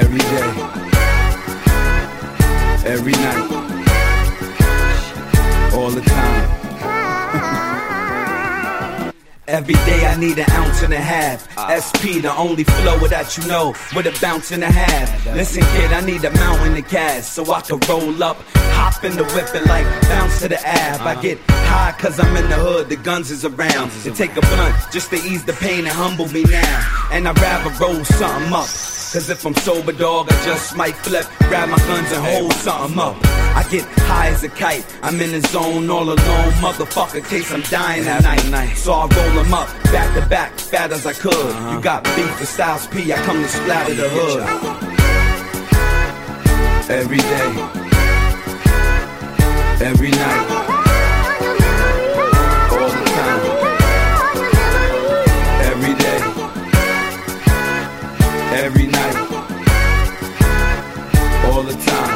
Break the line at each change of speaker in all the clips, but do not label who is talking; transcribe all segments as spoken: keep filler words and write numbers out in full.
Every day, every night, all the time. Every day I need an ounce and a half. S P, the only flow that you know, with a bounce and a half. Listen kid, I need a mountain to cash, so I can roll up, hop in the whip and like bounce to the ab. I get high cause I'm in the hood, the guns is around. To take a blunt, just to ease the pain and humble me now. And I'd rather roll something up, cause if I'm sober, dog, I just might flip, grab my guns and hold something up. I get high as a kite, I'm in the zone all alone, motherfucker, case I'm dying at night. So I roll them up, back to back, fat as I could. You got beef with Styles P, I come to splatter the hood. Every day, every night, all the time. Every day, every night, all the time.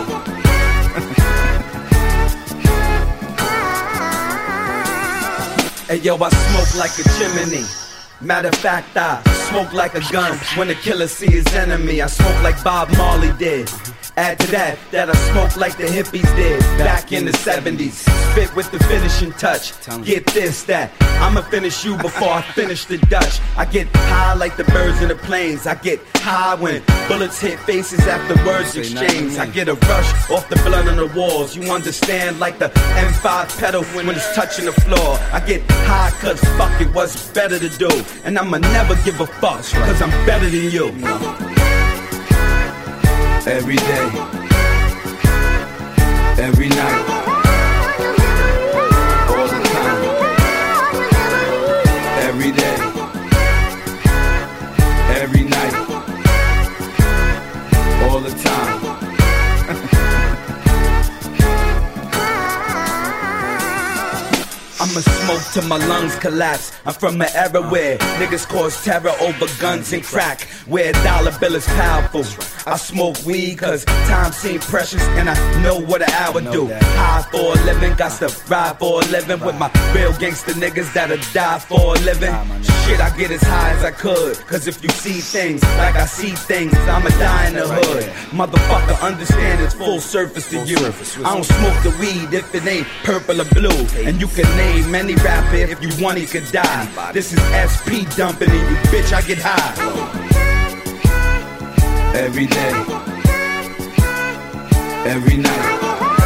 Hey yo, I smoke like a chimney. Matter of fact, I smoke like a gun when the killer see his enemy. I smoke like Bob Marley did. Add to that, that I smoke like the hippies did back in the seventies. Spit with the finishing touch. Get this, that I'ma finish you before I finish the Dutch. I get high like the birds in the planes. I get high when bullets hit faces after words exchange. I get a rush off the blood on the walls. You understand, like the M five pedal when it's touching the floor. I get high cause fuck it, what's better to do. And I'ma never give a fuck cause I'm better than you. Every day, every night, all the time. Every day, every night, all the time. I'ma smoke till my lungs collapse. I'm from an era where niggas cause terror over guns and crack, where a dollar bill is powerful. I smoke weed cause time seems precious and I know what an hour do. High for a living, got to ride for a living with my real gangster niggas that'll die for a living. Shit, I get as high as I could, cause if you see things like I see things, I'ma die in the hood. Motherfucker, understand it's full surface to you. I don't smoke the weed if it ain't purple or blue. And you can name any rapper if you want, he could die. This is S P dumping in you, bitch, I get high. Every day, every night,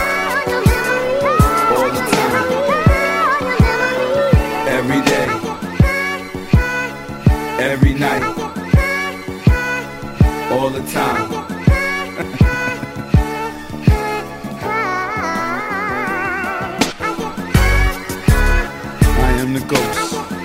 all the time. Every day, every night, all the time. I am the ghost.